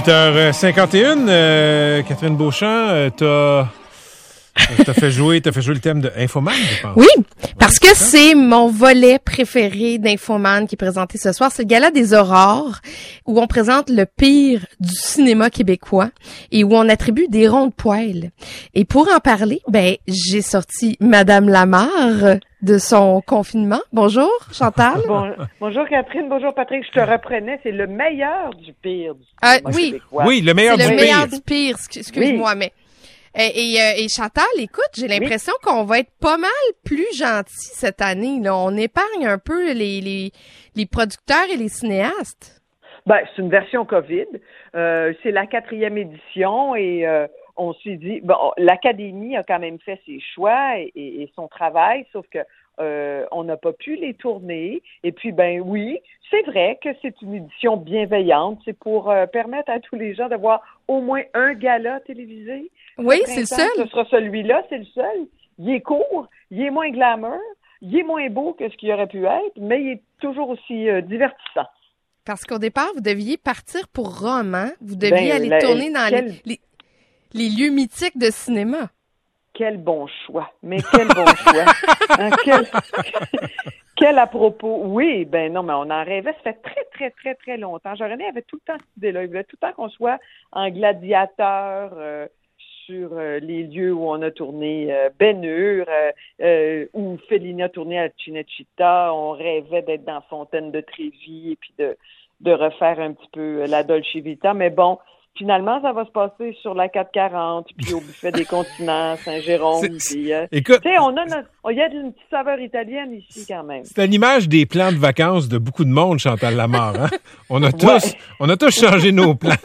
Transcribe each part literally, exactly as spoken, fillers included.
huit heures cinquante et un, euh, Catherine Beauchamp, euh, t'as, t'as fait jouer, t'as fait jouer le thème de Infoman, je pense. Oui, parce que c'est mon volet préféré d'Infoman qui est présenté ce soir. C'est le Gala des Aurores, où on présente le pire du cinéma québécois et où on attribue des ronds de poêle. Et pour en parler, ben, j'ai sorti Madame Lamarre de son confinement. Bonjour, Chantal. Bon, bonjour, Catherine. Bonjour, Patrick. Je te reprenais. C'est le meilleur du pire du Euh, cinéma oui. québécois. Oui, le meilleur C'est du le pire. meilleur du pire, excu- excuse-moi, mais... Et, et, euh, et Chantal, écoute, j'ai l'impression qu'on va être pas mal plus gentil cette année. Là. On épargne un peu les, les, les producteurs et les cinéastes. Ben, c'est une version COVID. Euh, c'est la quatrième édition et euh, on s'est dit, bon, l'Académie a quand même fait ses choix et, et, et son travail, sauf que euh, on n'a pas pu les tourner. Et puis, ben oui, c'est vrai que c'est une édition bienveillante. C'est pour euh, permettre à tous les gens d'avoir au moins un gala télévisé. Oui, c'est le seul. Ce sera celui-là, c'est le seul. Il est court, il est moins glamour, il est moins beau que ce qu'il aurait pu être, mais il est toujours aussi euh, divertissant. Parce qu'au départ, vous deviez partir pour Rome, hein? Vous deviez Ben, aller la- tourner dans quel- les, les, les lieux mythiques de cinéma. Quel bon choix. Mais quel bon choix. Hein, quel, quel à propos. Oui, ben non, mais on en rêvait. Ça fait très, très, très, très longtemps. Jean-René avait tout le temps cette idée-là. Il voulait tout le temps qu'on soit en gladiateur euh, sur euh, les lieux où on a tourné euh, Ben Hur, euh, euh, où Fellini a tourné à Cinecittà. On rêvait d'être dans Fontaine de Trévi et puis de, de refaire un petit peu la Dolce Vita. Mais bon, finalement, ça va se passer sur la quatre cent quarante, puis au buffet des continents, Saint-Jérôme, C'est- puis... Euh, Écoute, tu sais, on a notre, il y a une petite saveur italienne ici, quand même. c'est à l'image des plans de vacances de beaucoup de monde, Chantal Lamarre, hein? On a tous, on a tous changé nos plans.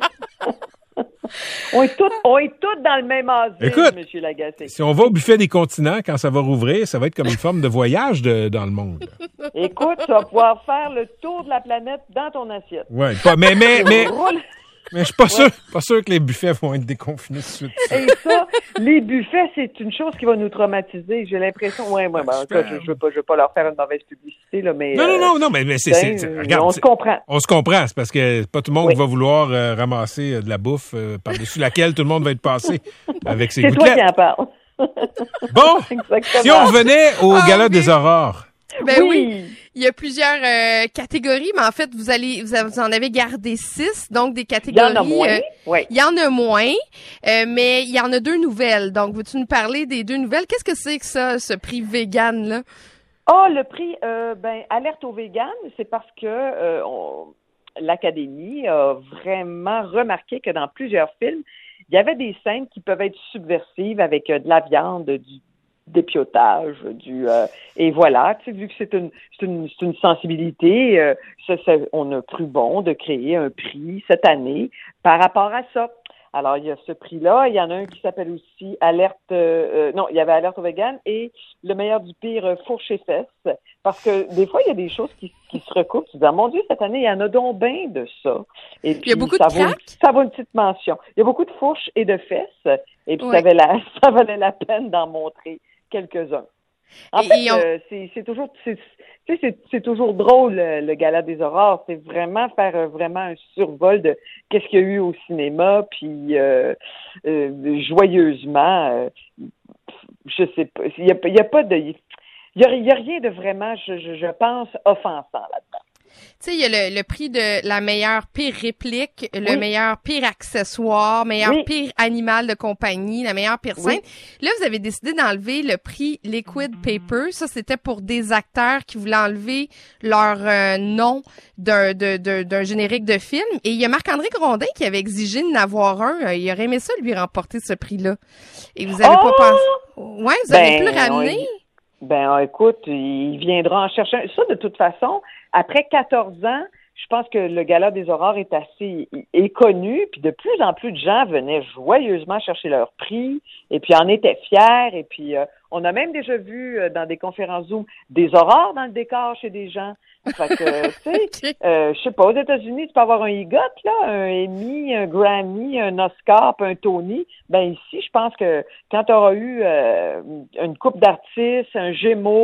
On est tous, on est tous dans le même asile, Écoute, M. Lagacé. Si on va au buffet des continents, quand ça va rouvrir, ça va être comme une forme de voyage de, dans le monde. Écoute, tu vas pouvoir faire le tour de la planète dans ton assiette. Ouais, pas, mais, mais, mais, Roule. mais je suis pas sûr, pas sûr que les buffets vont être déconfinés tout de suite. Et ça, les buffets, c'est une chose qui va nous traumatiser. J'ai l'impression, ouais, ouais, ben, en tout cas, je, je veux pas, je veux pas leur faire une mauvaise publicité, là, mais. Non, non, euh, non, non, mais, mais c'est, c'est, c'est- ben, regarde, on c'est- se comprend. on se comprend, c'est parce que pas tout le monde Oui. va vouloir euh, ramasser euh, de la bouffe euh, par-dessus laquelle tout le monde va être passé avec ses C'est toi qui gouttelettes. en parles. Bon, Exactement. si on revenait au Ah, Gala oui. des Aurores. Ben oui. oui. Il y a plusieurs euh, catégories, mais en fait, vous allez, vous, avez- vous en avez gardé six, donc des Il y catégories. en a moins. euh, Oui. il y en a moins, euh, mais il y en a deux nouvelles. Donc, veux-tu nous parler des deux nouvelles? Qu'est-ce que c'est que ça, ce prix vegan, là? Ah, le prix, euh, ben, alerte au vegan, c'est parce que euh, on- l'Académie a vraiment remarqué que dans plusieurs films, il y avait des scènes qui peuvent être subversives avec euh, de la viande, du dépiotage, du euh, et voilà, tu sais, vu que c'est une c'est une, c'est une sensibilité, euh, ça, ça, on a cru bon de créer un prix cette année par rapport à ça. Alors, il y a ce prix-là. Il y en a un qui s'appelle aussi Alerte... Euh, non, il y avait Alerte au vegan et le meilleur du pire, euh, fourche et fesses. Parce que des fois, il y a des choses qui, qui se recoupent. Tu dis, ah, mon Dieu, cette année, il y en a donc bien de ça. Et puis, Il y a beaucoup ça de vaut, craques? ça vaut une petite mention. Il y a beaucoup de fourches et de fesses. Et puis, Ouais. ça, valait la, ça valait la peine d'en montrer quelques-uns. En Et- fait, et on- euh, c'est, c'est toujours... C'est, tu sais, c'est, c'est toujours drôle, le, le Gala des Aurores. C'est vraiment faire euh, vraiment un survol de qu'est-ce qu'il y a eu au cinéma, puis euh, euh, joyeusement, euh, je sais pas, il y a, il y a pas de... Il y a, il y a rien de vraiment, je, je, je pense, offensant là-dedans. Tu sais, il y a le, le prix de la meilleure pire réplique, le Oui. meilleur pire accessoire, meilleur Oui. pire animal de compagnie, la meilleure pire Oui. scène. Là, vous avez décidé d'enlever le prix Liquid Paper. Ça, c'était pour des acteurs qui voulaient enlever leur euh, nom d'un, de, de- d'un générique de film. Et il y a Marc-André Grondin qui avait exigé d'en avoir un. Euh, Il aurait aimé ça, lui, remporter ce prix-là. Et vous avez Oh! pas pensé... Ouais, vous avez Ben, pu le ramener? oui. Ben, écoute, il viendra en chercher un. Ça, de toute façon, après quatorze ans, je pense que le Gala des Aurores est assez est connu, puis de plus en plus de gens venaient joyeusement chercher leur prix, et puis en étaient fiers, et puis euh, on a même déjà vu euh, dans des conférences Zoom des aurores dans le décor chez des gens. Fait que, tu sais, Ok. euh, je sais pas, aux États-Unis, tu peux avoir un EGOT, là, un Emmy, un Grammy, un Oscar, puis un Tony. Ben ici, je pense que quand tu auras eu euh, une coupe d'artistes, un Gémeaux,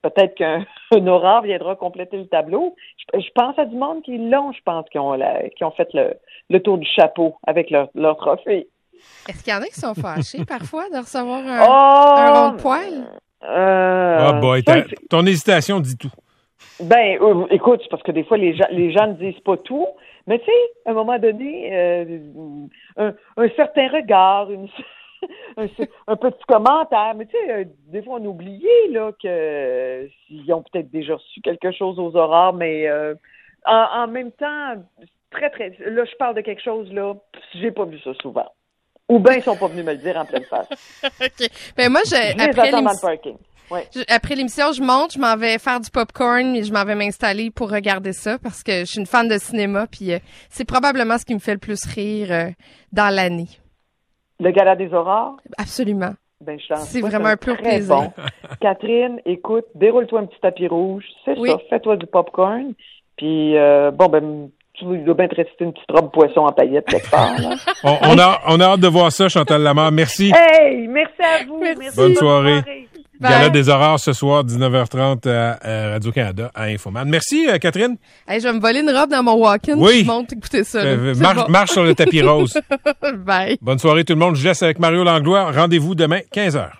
peut-être qu'un un horreur viendra compléter le tableau. Je, je pense à du monde qui l'ont, je pense, qui ont, la, qui ont fait le, le tour du chapeau avec leur, leur trophée. Est-ce qu'il y en a qui sont fâchés parfois de recevoir un, oh, un rond de poêle? Euh, oh boy, ça, ton hésitation dit tout. Ben, euh, écoute, c'est parce que des fois, les gens, les gens ne disent pas tout. Mais tu sais, à un moment donné, euh, un, un certain regard, une, un, un petit commentaire. Mais tu sais, euh, des fois, on oublie là, que euh, ils ont peut-être déjà reçu quelque chose aux aurores, mais euh, en, en même temps, très, très... Là, je parle de quelque chose, là, j'ai pas vu ça souvent. Ou bien ils sont pas venus me le dire en pleine face. OK. Ben moi, je, je les après attends dans le parking. Ouais. Je, après l'émission, je monte, je m'en vais faire du popcorn et je m'en vais m'installer pour regarder ça parce que je suis une fan de cinéma puis euh, c'est probablement ce qui me fait le plus rire euh, dans l'année. Le gala des aurores? Absolument. Ben, je c'est vraiment un pur plaisir. Bon. Catherine, écoute, déroule-toi un petit tapis rouge, c'est oui. ça, fais-toi du popcorn, puis euh, bon, ben, tu dois bien te rester une petite robe poisson en paillettes quelque part. Là. on, on, a, on a hâte de voir ça, Chantal Lamarre. Merci. Hey, merci à vous. Merci. Merci. Bonne soirée. Bonne soirée. Gala Bye. des Aurores ce soir, dix-neuf heures trente à, à Radio-Canada, à Infoman. Merci, euh, Catherine. Hey, je vais me voler une robe dans mon walk-in. Oui. Je monte écouter ça. Euh, marche, bon. marche sur le tapis rose. Bye. Bonne soirée tout le monde. Je laisse avec Mario Langlois. Rendez-vous demain, quinze heures.